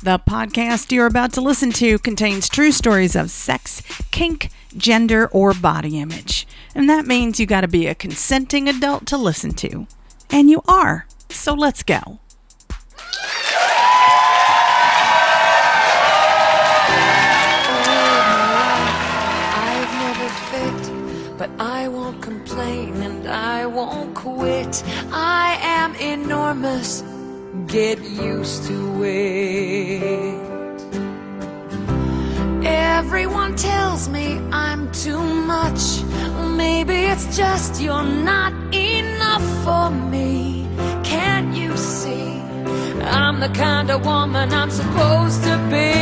The podcast you're about to listen to contains true stories of sex, kink, gender, or body image. And that means you gotta be a consenting adult to listen to. And you are. So let's go. But I won't complain and I won't quit. I am enormous. Get used to it. Everyone tells me I'm too much. Maybe it's just you're not enough for me. Can't you see? I'm the kind of woman I'm supposed to be.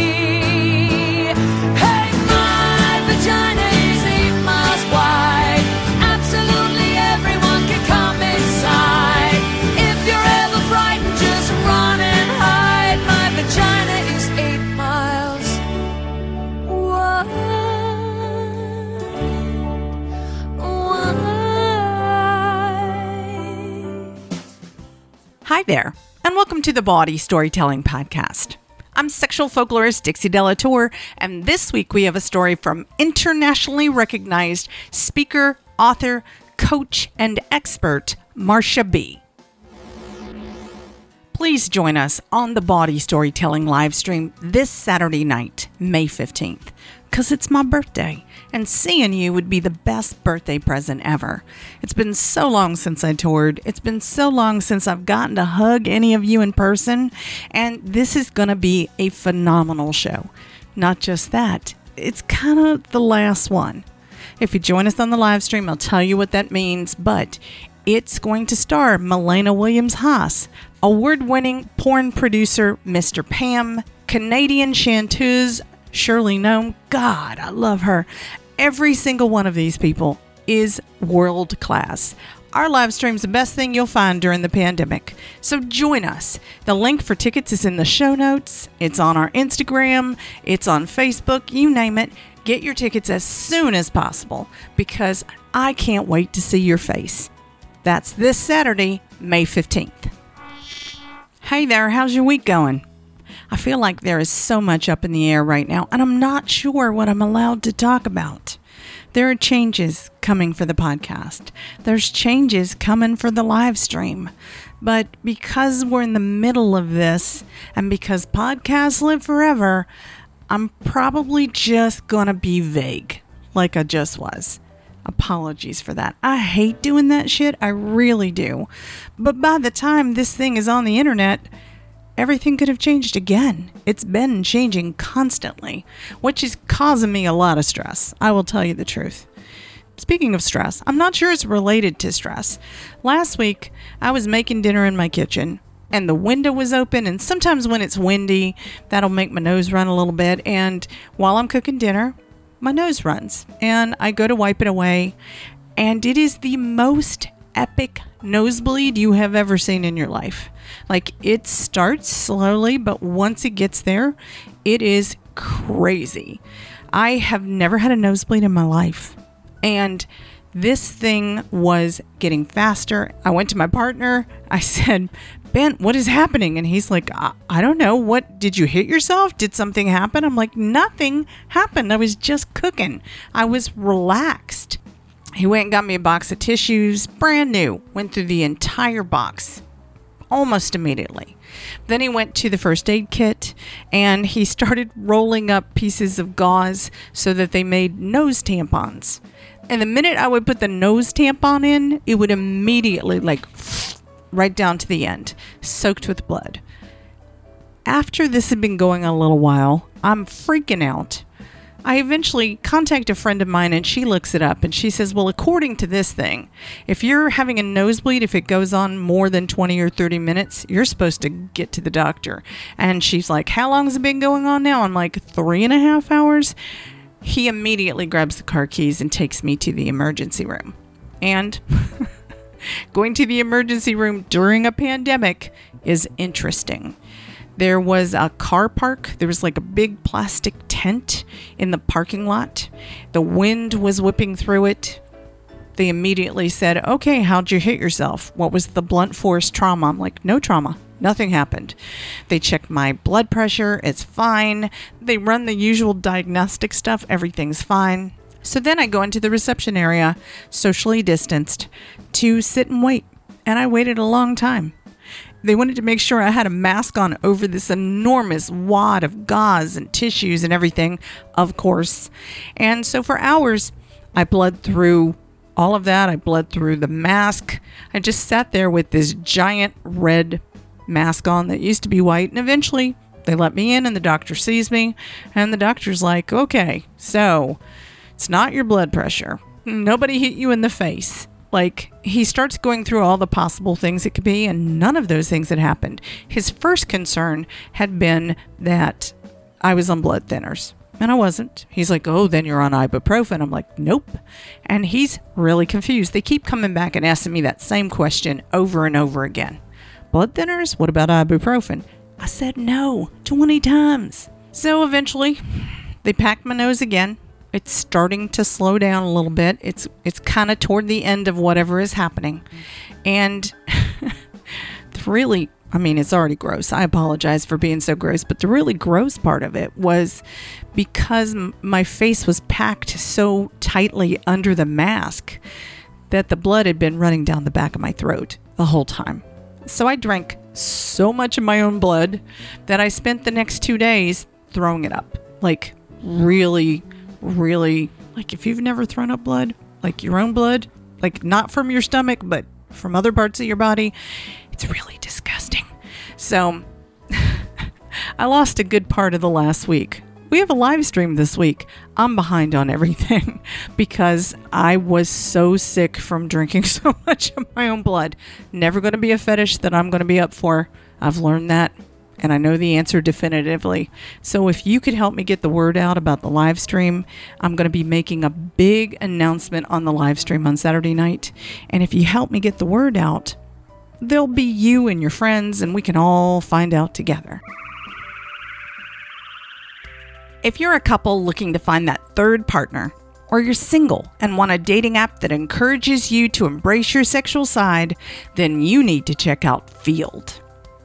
Hey, my vagina is 8 miles wide. Absolutely everyone can come inside. If you're ever frightened, just run and hide. My vagina is 8 miles wide. Hi there, and welcome to the Bawdy Storytelling Podcast. I'm sexual folklorist Dixie Delatour, and this week we have a story from internationally recognized speaker, author, coach, and expert, Marsha B. Please join us on the Bawdy Storytelling live stream this Saturday night, May 15th, because it's my birthday, and seeing you would be the best birthday present ever. It's been so long since I toured. It's been so long since I've gotten to hug any of you in person, and this is going to be a phenomenal show. Not just that, it's kind of the last one. If you join us on the live stream, I'll tell you what that means, but it's going to star Milena Williams-Haas, award-winning porn producer Mr. Pam, Canadian chanteuse Shirley Nome. God, I love her. Every single one of these people is world class. Our live stream's the best thing you'll find during the pandemic. So join us. The link for tickets is in the show notes. It's on our Instagram. It's on Facebook. You name it. Get your tickets as soon as possible because I can't wait to see your face. That's this Saturday, May 15th. Hey there, how's your week going? I feel like there is so much up in the air right now, and I'm not sure what I'm allowed to talk about. There are changes coming for the podcast. There's changes coming for the live stream. But because we're in the middle of this, and because podcasts live forever, I'm probably just gonna be vague, like I just was. Apologies for that. I hate doing that shit. I really do. But by the time this thing is on the internet, everything could have changed again. It's been changing constantly, which is causing me a lot of stress. I will tell you the truth. Speaking of stress, I'm not sure it's related to stress. Last week, I was making dinner in my kitchen, and the window was open, and sometimes when it's windy, that'll make my nose run a little bit, and while I'm cooking dinner, my nose runs, and I go to wipe it away, and it is the most epic nosebleed you have ever seen in your life. Like, it starts slowly, but once it gets there, it is crazy. I have never had a nosebleed in my life, and this thing was getting faster. I went to my partner. I said, Ben, what is happening? And he's like, I don't know. What, did you hit yourself? Did something happen? I'm like, nothing happened. I was just cooking. I was relaxed. He went and got me a box of tissues, brand new. Went through the entire box almost immediately. Then he went to the first aid kit and he started rolling up pieces of gauze so that they made nose tampons. And the minute I would put the nose tampon in, it would immediately right down to the end, soaked with blood. After this had been going a little while, I'm freaking out. I eventually contact a friend of mine and she looks it up and she says, well, according to this thing, if you're having a nosebleed, if it goes on more than 20 or 30 minutes, you're supposed to get to the doctor. And she's like, how long has it been going on now? I'm like, 3.5 hours. He immediately grabs the car keys and takes me to the emergency room. And going to the emergency room during a pandemic is interesting. There was a car park. There was like a big plastic tent in the parking lot. The wind was whipping through it. They immediately said, okay, how'd you hit yourself? What was the blunt force trauma? I'm like, no trauma. Nothing happened. They checked my blood pressure. It's fine. They run the usual diagnostic stuff. Everything's fine. So then I go into the reception area, socially distanced, to sit and wait. And I waited a long time. They wanted to make sure I had a mask on over this enormous wad of gauze and tissues and everything, of course. And so for hours, I bled through all of that. I bled through the mask. I just sat there with this giant red mask on that used to be white. And eventually they let me in and the doctor sees me. And the doctor's like, okay, so it's not your blood pressure. Nobody hit you in the face. Like, he starts going through all the possible things it could be, and none of those things had happened. His first concern had been that I was on blood thinners, and I wasn't. He's like, oh, then you're on ibuprofen. I'm like, nope. And he's really confused. They keep coming back and asking me that same question over and over again. Blood thinners? What about ibuprofen? I said no 20 times. So eventually, they packed my nose again. It's starting to slow down a little bit. It's kind of toward the end of whatever is happening. And really, I mean, it's already gross. I apologize for being so gross. But the really gross part of it was because my face was packed so tightly under the mask that the blood had been running down the back of my throat the whole time. So I drank so much of my own blood that I spent the next 2 days throwing it up. Like, really, like, if you've never thrown up blood, like your own blood, like not from your stomach, but from other parts of your body, it's really disgusting. So I lost a good part of the last week. We have a live stream this week. I'm behind on everything because I was so sick from drinking so much of my own blood. Never going to be a fetish that I'm going to be up for. I've learned that. And I know the answer definitively. So if you could help me get the word out about the live stream, I'm going to be making a big announcement on the live stream on Saturday night. And if you help me get the word out, there'll be you and your friends, and we can all find out together. If you're a couple looking to find that third partner, or you're single and want a dating app that encourages you to embrace your sexual side, then you need to check out Feeld.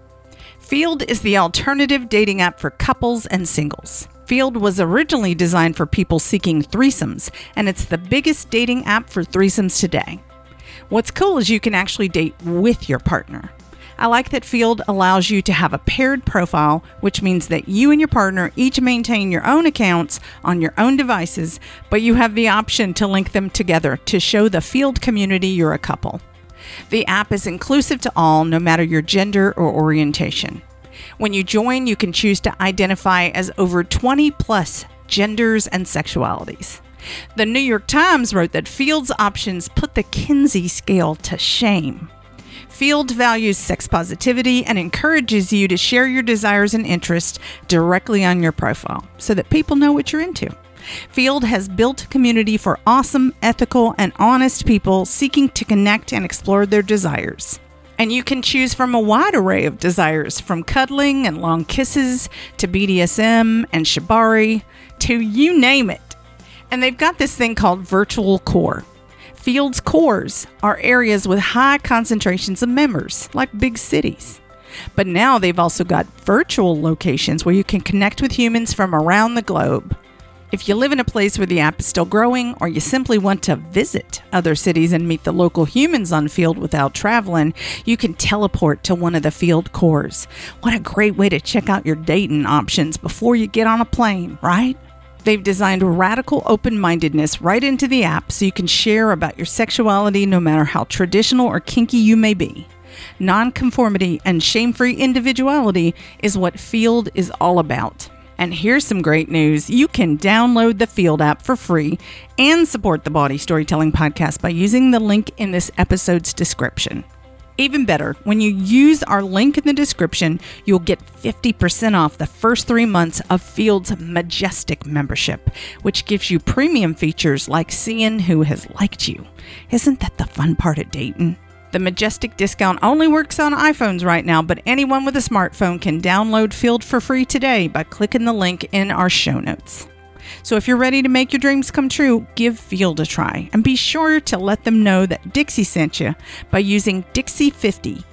Feeld is the alternative dating app for couples and singles. Feeld was originally designed for people seeking threesomes, and it's the biggest dating app for threesomes today. What's cool is you can actually date with your partner. I like that Feeld allows you to have a paired profile, which means that you and your partner each maintain your own accounts on your own devices, but you have the option to link them together to show the Feeld community you're a couple. The app is inclusive to all, no matter your gender or orientation. When you join, you can choose to identify as over 20 plus genders and sexualities. The New York Times wrote that Feeld's options put the Kinsey scale to shame. Feeld values sex positivity and encourages you to share your desires and interests directly on your profile so that people know what you're into. Feeld has built a community for awesome, ethical, and honest people seeking to connect and explore their desires. And you can choose from a wide array of desires, from cuddling and long kisses to BDSM and shibari to you name it. And they've got this thing called Virtual Core. Feeld's cores are areas with high concentrations of members, like big cities. But now they've also got virtual locations where you can connect with humans from around the globe. If you live in a place where the app is still growing, or you simply want to visit other cities and meet the local humans on Feeld without traveling, you can teleport to one of the Feeld cores. What a great way to check out your dating options before you get on a plane, right? They've designed radical open-mindedness right into the app so you can share about your sexuality no matter how traditional or kinky you may be. Nonconformity and shame-free individuality is what Feeld is all about. And here's some great news. You can download the Feeld app for free and support the Bawdy Storytelling Podcast by using the link in this episode's description. Even better, when you use our link in the description, you'll get 50% off the first 3 months of Feeld's Majestic membership, which gives you premium features like seeing who has liked you. Isn't that the fun part of dating? The Majestic discount only works on iPhones right now, but anyone with a smartphone can download Feeld for free today by clicking the link in our show notes. So if you're ready to make your dreams come true, give Feeld a try. And be sure to let them know that Dixie sent you by using Dixie50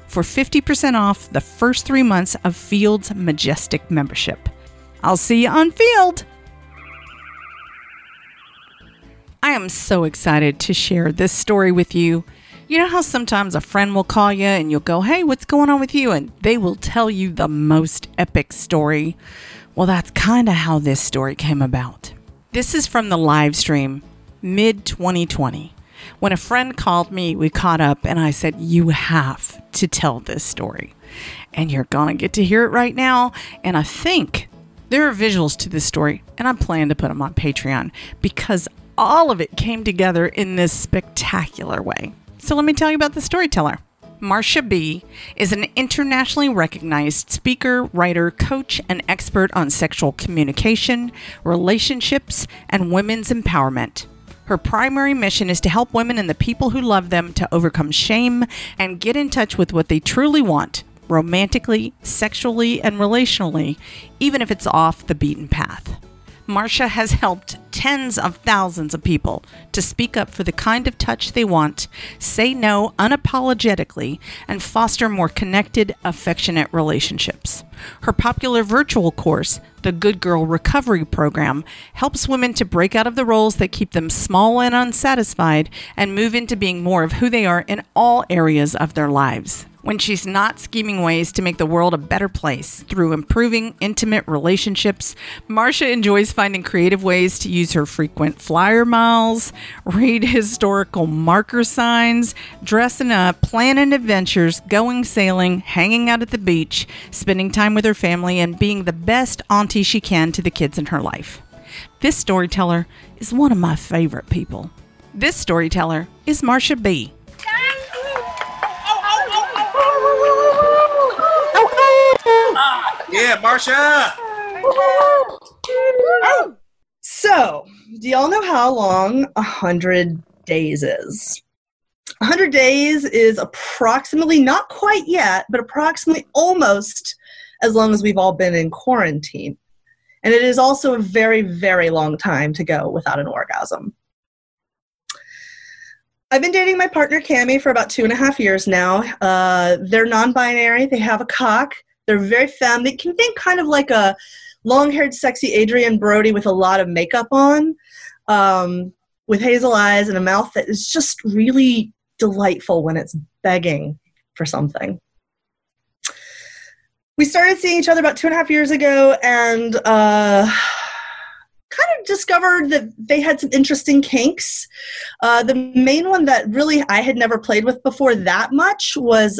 for 50% off the first 3 months of Field's Majestic membership. I'll see you on Field. I am so excited to share this story with you. You know how sometimes a friend will call you and you'll go, "Hey, what's going on with you?" And they will tell you the most epic story. Well, that's kind of how this story came about. This is from the live stream, mid-2020. When a friend called me, we caught up and I said, "You have to tell this story." And you're going to get to hear it right now. And I think there are visuals to this story, and I plan to put them on Patreon because all of it came together in this spectacular way. So let me tell you about the storyteller. Marcia B. is an internationally recognized speaker, writer, coach, and expert on sexual communication, relationships, and women's empowerment. Her primary mission is to help women and the people who love them to overcome shame and get in touch with what they truly want, romantically, sexually, and relationally, even if it's off the beaten path. Marcia has helped tens of thousands of people to speak up for the kind of touch they want, say no unapologetically, and foster more connected, affectionate relationships. Her popular virtual course, the Good Girl Recovery Program, helps women to break out of the roles that keep them small and unsatisfied and move into being more of who they are in all areas of their lives. When she's not scheming ways to make the world a better place through improving intimate relationships, Marcia enjoys finding creative ways to use her frequent flyer miles, read historical marker signs, dressing up, planning adventures, going sailing, hanging out at the beach, spending time with her family, and being the best auntie she can to the kids in her life. This storyteller is one of my favorite people. This storyteller is Marcia B. Yeah, Marcia! So, do y'all know how long 100 days is? 100 days is approximately, not quite yet, but approximately almost as long as we've all been in quarantine. And it is also a very, very long time to go without an orgasm. I've been dating my partner, Cammie, for about 2.5 years now. They're non-binary. They have a cock. They're very femme. They can think kind of like a long-haired, sexy Adrian Brody with a lot of makeup on, with hazel eyes and a mouth that is just really delightful when it's begging for something. We started seeing each other about 2.5 years ago and kind of discovered that they had some interesting kinks. The main one that really I had never played with before that much was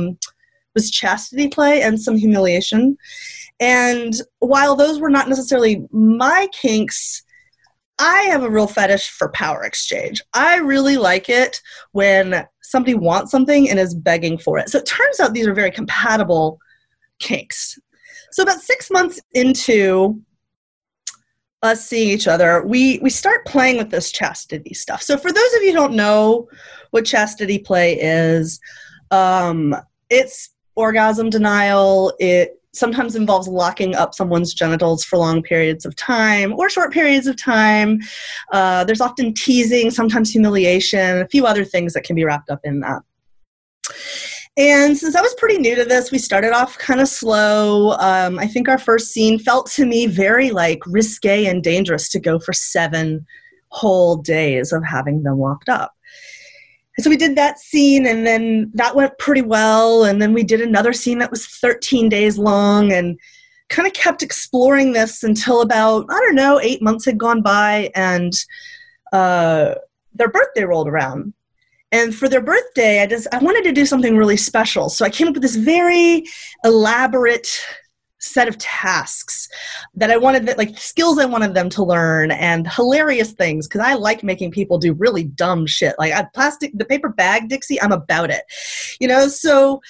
chastity play and some humiliation. And while those were not necessarily my kinks, I have a real fetish for power exchange. I really like it when somebody wants something and is begging for it. So it turns out these are very compatible kinks. So about 6 months into us seeing each other, we start playing with this chastity stuff. So for those of you who don't know what chastity play is, it's orgasm denial. It sometimes involves locking up someone's genitals for long periods of time or short periods of time. There's often teasing, sometimes humiliation, a few other things that can be wrapped up in that. And since I was pretty new to this, we started off kind of slow. I think our first scene felt to me very like risque and dangerous to go for 7 whole days of having them locked up. And so we did that scene, and then that went pretty well. And then we did another scene that was 13 days long and kind of kept exploring this until about, 8 months had gone by, and their birthday rolled around. And for their birthday, I wanted to do something really special. So I came up with this very elaborate set of tasks that I wanted, skills I wanted them to learn, and hilarious things, because I like making people do really dumb shit. Like the paper bag, Dixie, I'm about it. So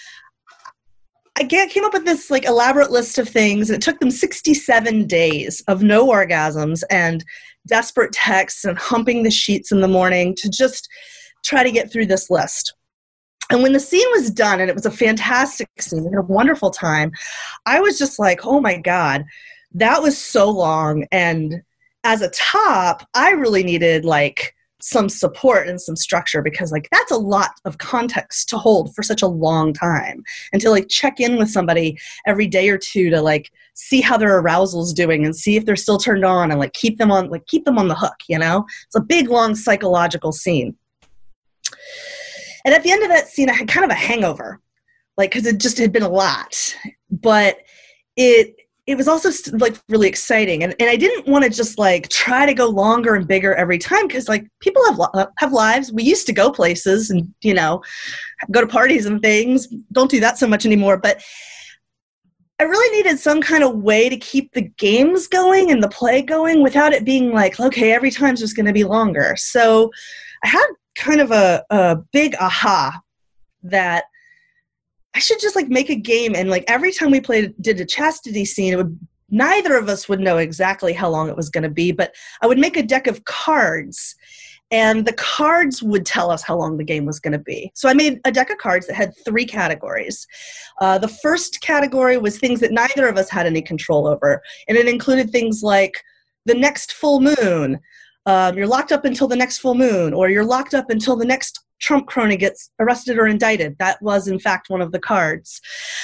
I came up with this elaborate list of things, and it took them 67 days of no orgasms and desperate texts and humping the sheets in the morning to just try to get through this list. And when the scene was done, and it was a fantastic scene, we had a wonderful time, I was just like, oh my God, that was so long. And as a top, I really needed some support and some structure, because like that's a lot of context to hold for such a long time, and to like check in with somebody every day or two to like see how their arousal's doing and see if they're still turned on, and like keep them on the hook, you know? It's a big, long psychological scene. And at the end of that scene, I had kind of a hangover, like, because it just had been a lot, but it was also like really exciting. And I didn't want to just like try to go longer and bigger every time, because like people have lives. We used to go places and, you know, go to parties and things. Don't do that so much anymore. But I really needed some kind of way to keep the games going and the play going without it being like, okay, every time's just going to be longer. So I had kind of a big aha that I should just like make a game, and like every time we did a chastity scene, neither of us would know exactly how long it was going to be, but I would make a deck of cards, and the cards would tell us how long the game was going to be. So I made a deck of cards that had 3 categories. The first category was things that neither of us had any control over, and it included things like the next full moon, you're locked up until the next full moon, or you're locked up until the next Trump crony gets arrested or indicted. That was, in fact, one of the cards.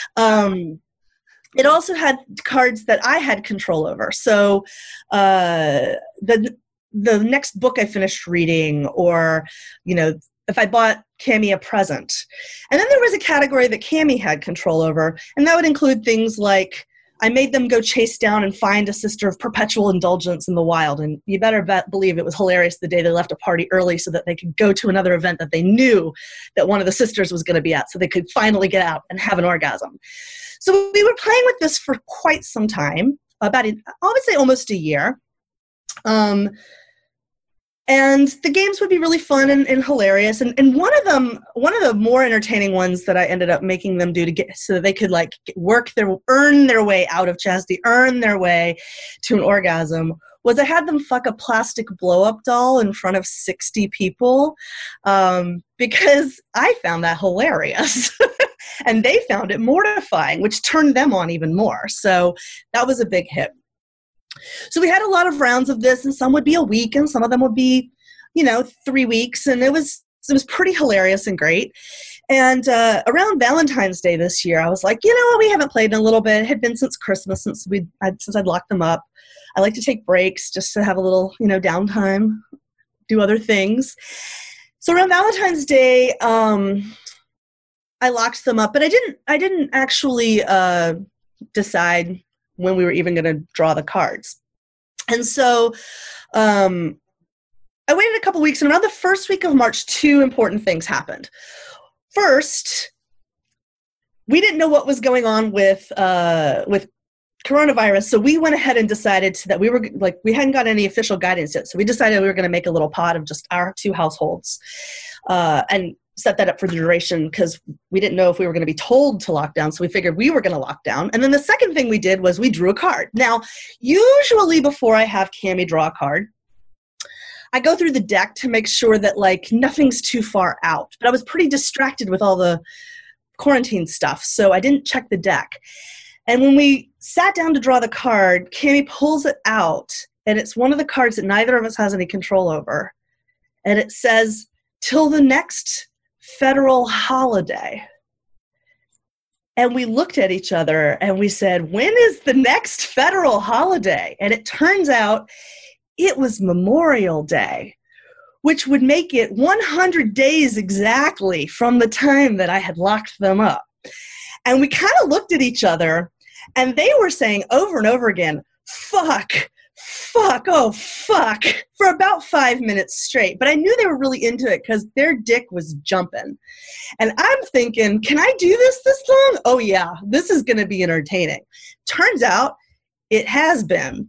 It also had cards that I had control over. So the next book I finished reading, or, you know, if I bought Cammie a present. And then there was a category that Cammie had control over, and that would include things like I made them go chase down and find a sister of perpetual indulgence in the wild. And you better believe it was hilarious the day they left a party early so that they could go to another event that they knew that one of the sisters was going to be at, so they could finally get out and have an orgasm. So we were playing with this for quite some time, I would say almost a year. And the games would be really fun and hilarious. And one of the more entertaining ones that I ended up making them do so that they could like earn their way out of chastity, earn their way to an orgasm, was I had them fuck a plastic blow-up doll in front of 60 people, because I found that hilarious. And they found it mortifying, which turned them on even more. So that was a big hit. So we had a lot of rounds of this, and some would be a week, and some of them would be, 3 weeks, and it was pretty hilarious and great. And around Valentine's Day this year, I was like, you know what, we haven't played in a little bit. It had been since Christmas, since I'd locked them up. I like to take breaks just to have a little, downtime, do other things. So around Valentine's Day, I locked them up, but I didn't actually decide when we were even going to draw the cards. And so I waited a couple weeks, and around the first week of March, 2 important things happened. First, we didn't know what was going on with coronavirus, so we went ahead and decided that we hadn't got any official guidance yet, so we decided we were going to make a little pod of just our 2 households, and set that up for the duration, because we didn't know if we were going to be told to lock down, so we figured we were going to lock down. And then the second thing we did was we drew a card. Now, usually before I have Cammie draw a card, I go through the deck to make sure that nothing's too far out. But I was pretty distracted with all the quarantine stuff, so I didn't check the deck. And when we sat down to draw the card, Cammie pulls it out, and it's one of the cards that neither of us has any control over. And it says, "Till the next federal holiday." And we looked at each other and we said, when is the next federal holiday? And it turns out it was Memorial Day, which would make it 100 days exactly from the time that I had locked them up. And we kind of looked at each other, and they were saying over and over again, fuck, oh, fuck, for about 5 minutes straight. But I knew they were really into it because their dick was jumping. And I'm thinking, can I do this long? Oh, yeah, this is going to be entertaining. Turns out it has been.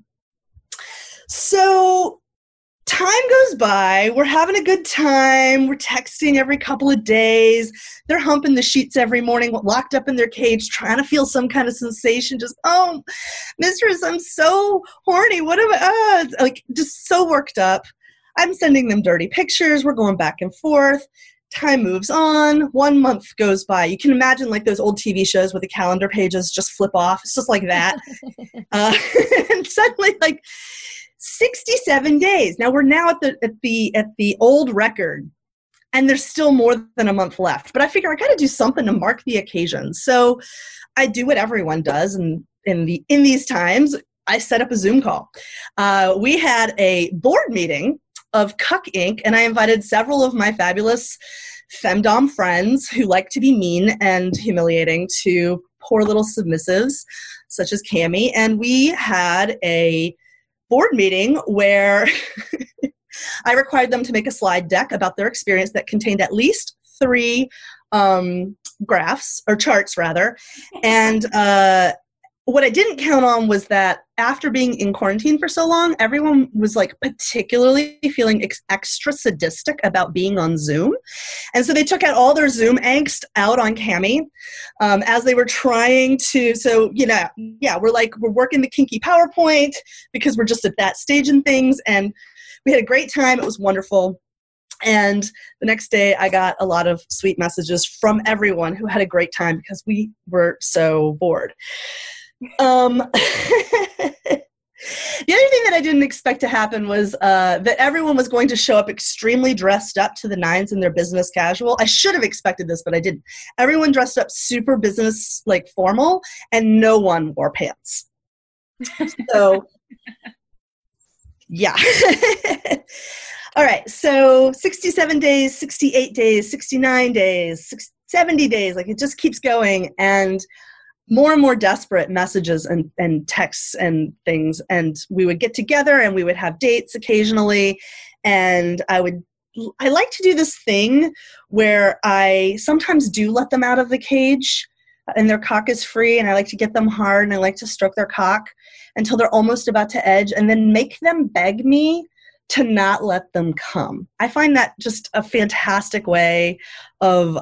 So time goes by. We're having a good time. We're texting every couple of days. They're humping the sheets every morning, locked up in their cage, trying to feel some kind of sensation. Just, oh, mistress, I'm so horny. What am I? Just so worked up. I'm sending them dirty pictures. We're going back and forth. Time moves on. 1 month goes by. You can imagine those old TV shows where the calendar pages just flip off. It's just like that. And suddenly, 67 days. Now we're now at the old record, and there's still more than a month left. But I figure I got to do something to mark the occasion. So I do what everyone does, and in these times, I set up a Zoom call. We had a board meeting of Cuck Inc., and I invited several of my fabulous femdom friends who like to be mean and humiliating to poor little submissives such as Cammie, and we had a board meeting where I required them to make a slide deck about their experience that contained at least 3 graphs, or charts rather, and what I didn't count on was that after being in quarantine for so long, everyone was like particularly feeling extra sadistic about being on Zoom. And so they took out all their Zoom angst out on Cammie as they were trying to, so, we're working the kinky PowerPoint because we're just at that stage in things. And we had a great time. It was wonderful. And the neest day I got a lot of sweet messages from everyone who had a great time because we were so bored. The other thing that I didn't expect to happen was that everyone was going to show up extremely dressed up to the nines in their business casual. I should have expected this, but I didn't. Everyone dressed up super business, like formal, and no one wore pants. So, yeah. All right, so 67 days, 68 days, 69 days, 70 days, like it just keeps going, and more desperate messages and texts and things, and we would get together and we would have dates occasionally, and I like to do this thing where I sometimes do let them out of the cage and their cock is free, and I like to get them hard and I like to stroke their cock until they're almost about to edge and then make them beg me to not let them come. I find that just a fantastic way of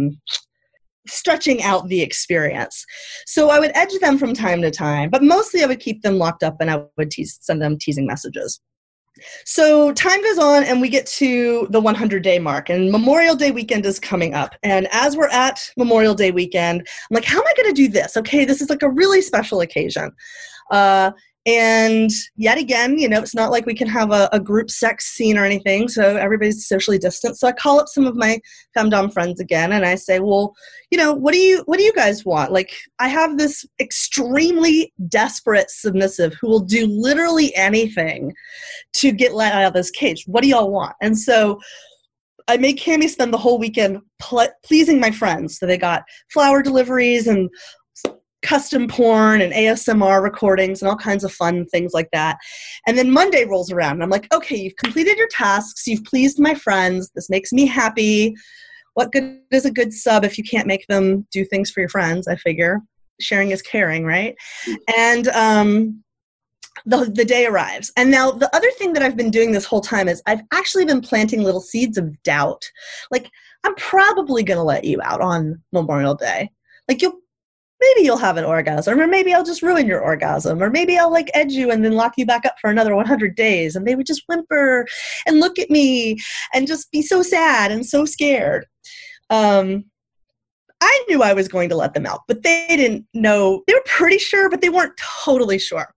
stretching out the experience. So I would edge them from time to time, but mostly I would keep them locked up and I would send them teasing messages. So time goes on and we get to the 100-day mark, and Memorial Day weekend is coming up. And as we're at Memorial Day weekend, I'm like, how am I going to do this? Okay, this is like a really special occasion. And yet again, it's not like we can have a group sex scene or anything, so everybody's socially distant. So I call up some of my femdom friends again, and I say, well, what do you guys want? Like, I have this extremely desperate submissive who will do literally anything to get let out of this cage. What do y'all want? And so I made Cammie spend the whole weekend pleasing my friends. So they got flower deliveries and custom porn and ASMR recordings and all kinds of fun things like that. And then Monday rolls around and I'm like, okay, you've completed your tasks. You've pleased my friends. This makes me happy. What good is a good sub if you can't make them do things for your friends? I figure sharing is caring, right? And the day arrives. And now the other thing that I've been doing this whole time is I've actually been planting little seeds of doubt. Like, I'm probably going to let you out on Memorial Day. Like, maybe you'll have an orgasm, or maybe I'll just ruin your orgasm, or maybe I'll like edge you and then lock you back up for another 100 days. And they would just whimper and look at me and just be so sad and so scared. I knew I was going to let them out, but they didn't know. They were pretty sure, but they weren't totally sure.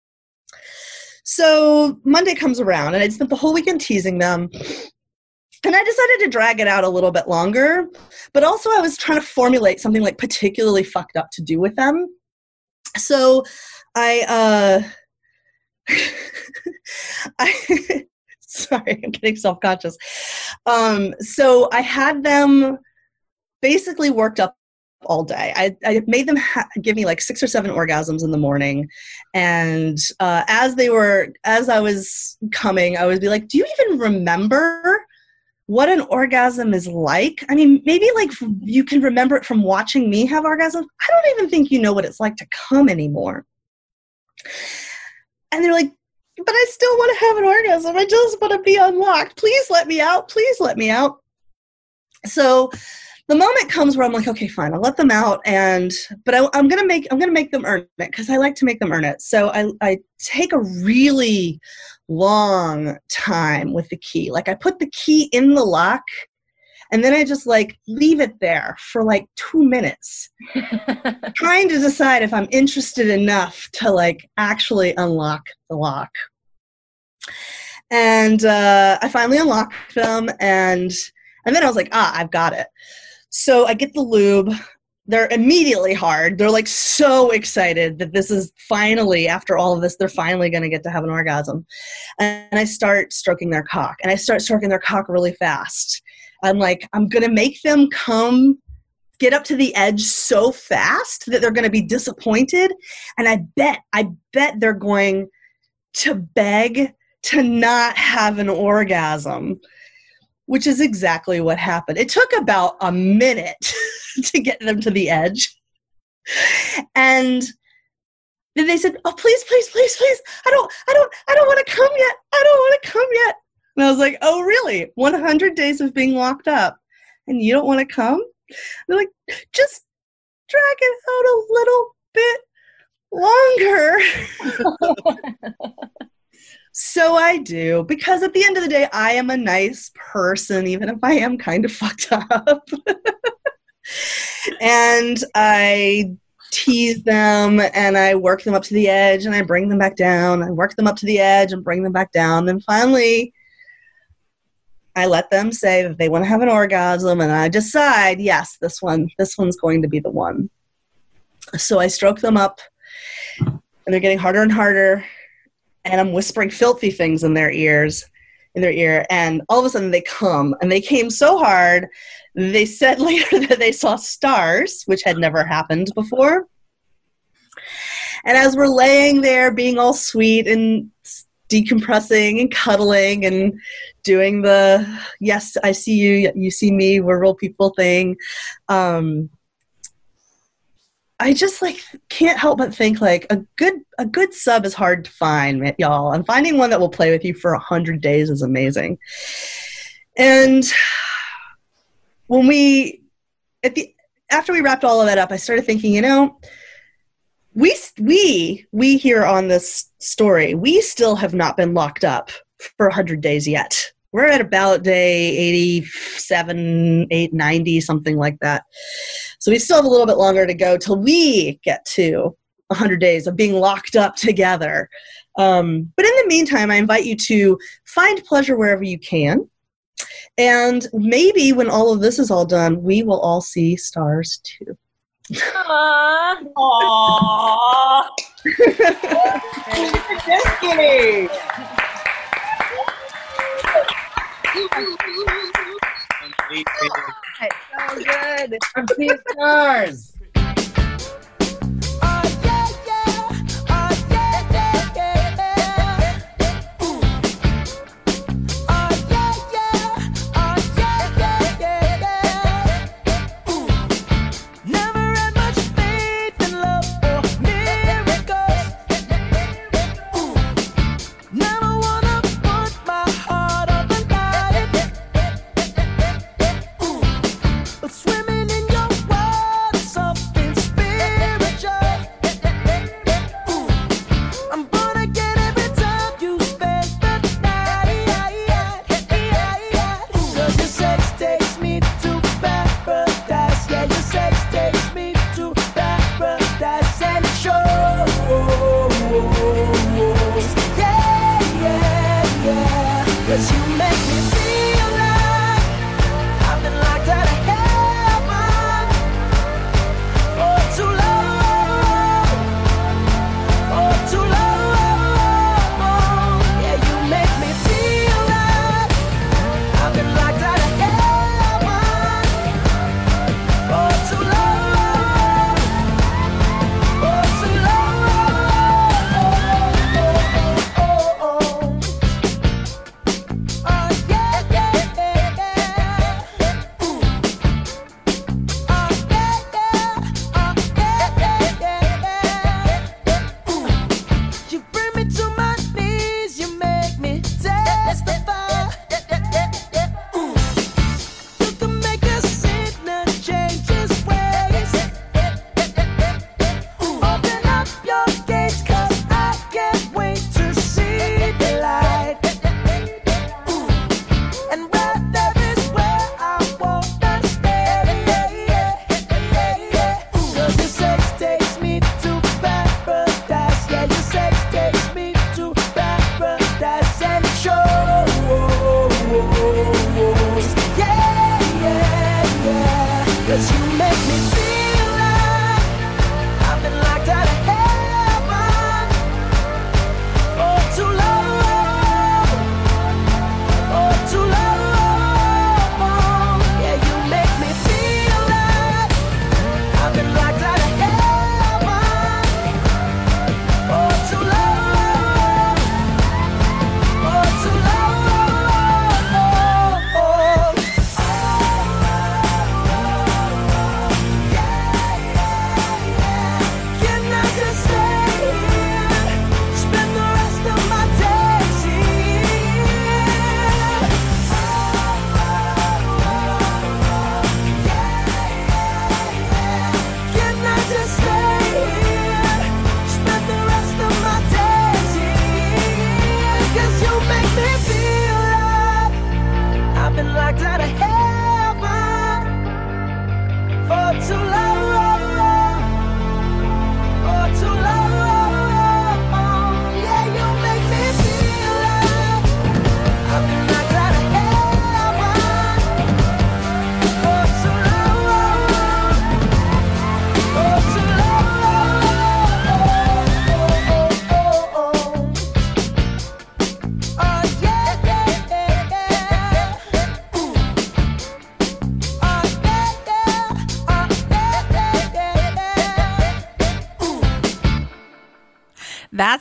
So Monday comes around and I spent the whole weekend teasing them. And I decided to drag it out a little bit longer, but also I was trying to formulate something like particularly fucked up to do with them. So sorry, I'm getting self-conscious. So I had them basically worked up all day. I made them give me like 6 or 7 orgasms in the morning. And as I was coming, I would be like, do you even remember what an orgasm is like? I mean, maybe like you can remember it from watching me have orgasms. I don't even think you know what it's like to come anymore. And they're like, but I still want to have an orgasm. I just want to be unlocked. Please let me out. Please let me out. So the moment comes where I'm like, okay, fine, I'll let them out, but I'm gonna make them earn it because I like to make them earn it. So I take a really long time with the key. Like, I put the key in the lock, and then I just like leave it there for like 2 minutes, trying to decide if I'm interested enough to like actually unlock the lock. And I finally unlocked them, and then I was like, I've got it. So I get the lube. They're immediately hard. They're like so excited that this is finally, after all of this, they're finally going to get to have an orgasm. And I start stroking their cock, and I start stroking their cock really fast. I'm like, I'm going to make them get up to the edge so fast that they're going to be disappointed. And I bet they're going to beg to not have an orgasm, which is exactly what happened. It took about a minute to get them to the edge. And then they said, oh, please. I don't want to come yet. I don't want to come yet. And I was like, oh, really? 100 days of being locked up and you don't want to come? They're like, just drag it out a little bit longer. So I do, because at the end of the day, I am a nice person, even if I am kind of fucked up. And I tease them, and I work them up to the edge, and I bring them back down. I work them up to the edge and bring them back down. Then finally, I let them say that they want to have an orgasm, and I decide, yes, this one's going to be the one. So I stroke them up, and they're getting harder and harder. And I'm whispering filthy things in their ear, and all of a sudden they come, and they came so hard, they said later that they saw stars, which had never happened before. And as we're laying there being all sweet and decompressing and cuddling and doing the, yes, I see you, you see me, we're real people thing, I just can't help but think a good sub is hard to find, y'all. And finding one that will play with you for 100 days is amazing. And after we wrapped all of that up, I started thinking, we here on this story, we still have not been locked up for 100 days yet. We're at about day 87, 890, something like that. So we still have a little bit longer to go till we get to 100 days of being locked up together. But in the meantime, I invite you to find pleasure wherever you can. And maybe when all of this is all done, we will all see stars too. Aww. Just kidding. So good. I'm seeing stars.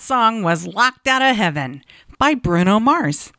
song was Locked Out of Heaven by Bruno Mars.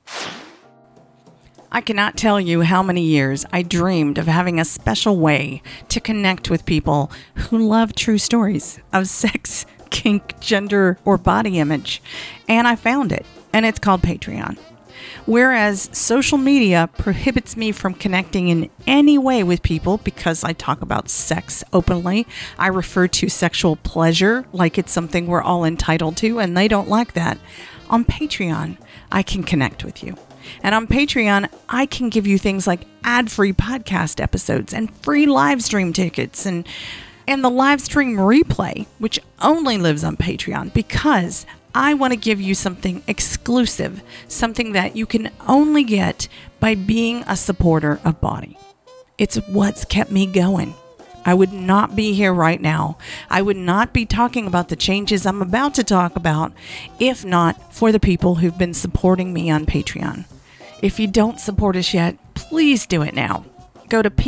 I cannot tell you how many years I dreamed of having a special way to connect with people who love true stories of sex, kink, gender, or body image. And I found it, and it's called Patreon. Whereas social media prohibits me from connecting in any way with people because I talk about sex openly, I refer to sexual pleasure like it's something we're all entitled to, and they don't like that. On Patreon, I can connect with you. And on Patreon, I can give you things like ad-free podcast episodes and free live stream tickets and the live stream replay, which only lives on Patreon because I want to give you something exclusive, something that you can only get by being a supporter of Bawdy. It's what's kept me going. I would not be here right now. I would not be talking about the changes I'm about to talk about if not for the people who've been supporting me on Patreon. If you don't support us yet, please do it now. Go to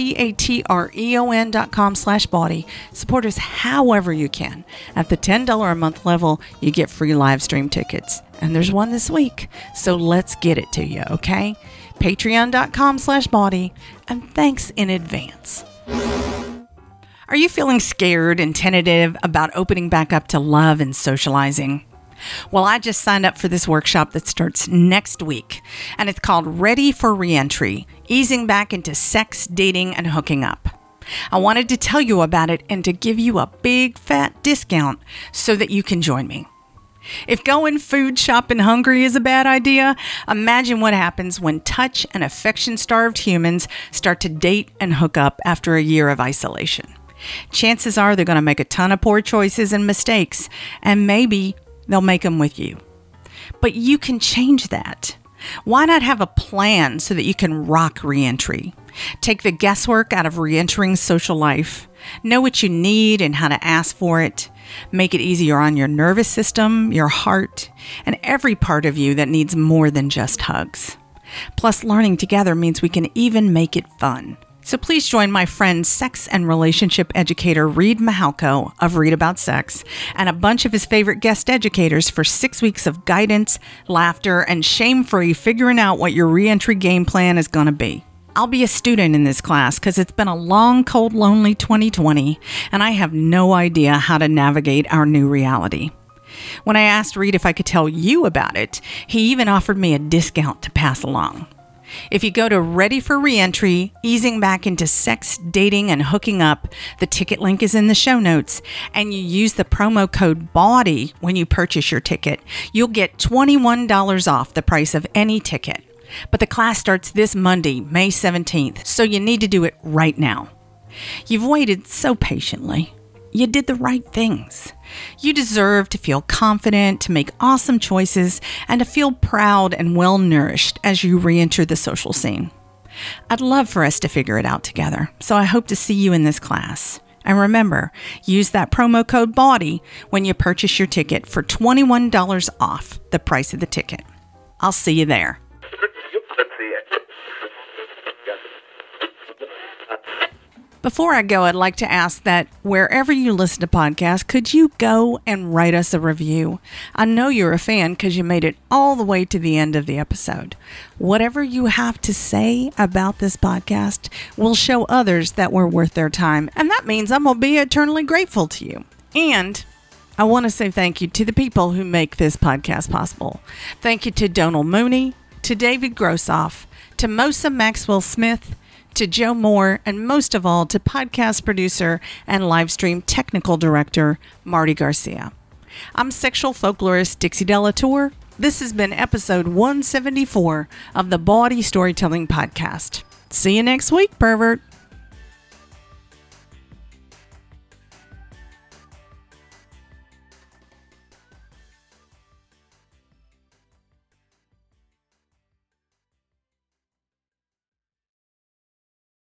patreon.com/Bawdy. Support us however you can. At the $10 a month level, you get free live stream tickets. And there's one this week. So let's get it to you, okay? Patreon.com/Bawdy. And thanks in advance. Are you feeling scared and tentative about opening back up to love and socializing? Well, I just signed up for this workshop that starts next week, and it's called Ready for Reentry, Easing Back into Sex, Dating, and Hooking Up. I wanted to tell you about it and to give you a big fat discount so that you can join me. If going food shopping hungry is a bad idea, imagine what happens when touch and affection-starved humans start to date and hook up after a year of isolation. Chances are they're going to make a ton of poor choices and mistakes, and maybe they'll make them with you. But you can change that. Why not have a plan so that you can rock reentry? Take the guesswork out of reentering social life. Know what you need and how to ask for it. Make it easier on your nervous system, your heart, and every part of you that needs more than just hugs. Plus, learning together means we can even make it fun. So please join my friend, sex and relationship educator Reed Mahalko of Reed About Sex, and a bunch of his favorite guest educators for 6 weeks of guidance, laughter, and shame-free figuring out what your reentry game plan is going to be. I'll be a student in this class because it's been a long, cold, lonely 2020, and I have no idea how to navigate our new reality. When I asked Reed if I could tell you about it, he even offered me a discount to pass along. If you go to Ready for Reentry, Easing Back into Sex, Dating, and Hooking Up, the ticket link is in the show notes, and you use the promo code BAWDY when you purchase your ticket, you'll get $21 off the price of any ticket. But the class starts this Monday, May 17th, so you need to do it right now. You've waited so patiently. You did the right things. You deserve to feel confident, to make awesome choices, and to feel proud and well-nourished as you re-enter the social scene. I'd love for us to figure it out together, so I hope to see you in this class. And remember, use that promo code BAWDY when you purchase your ticket for $21 off the price of the ticket. I'll see you there. Before I go, I'd like to ask that wherever you listen to podcasts, could you go and write us a review? I know you're a fan because you made it all the way to the end of the episode. Whatever you have to say about this podcast will show others that we're worth their time, and that means I'm going to be eternally grateful to you. And I want to say thank you to the people who make this podcast possible. Thank you to Donald Mooney, to David Grossoff, to Mosa Maxwell Smith, to Joe Moore, and most of all to podcast producer and livestream technical director Marty Garcia. I'm sexual folklorist Dixie Delatour. This has been episode 174 of the Bawdy Storytelling Podcast. See you next week, pervert.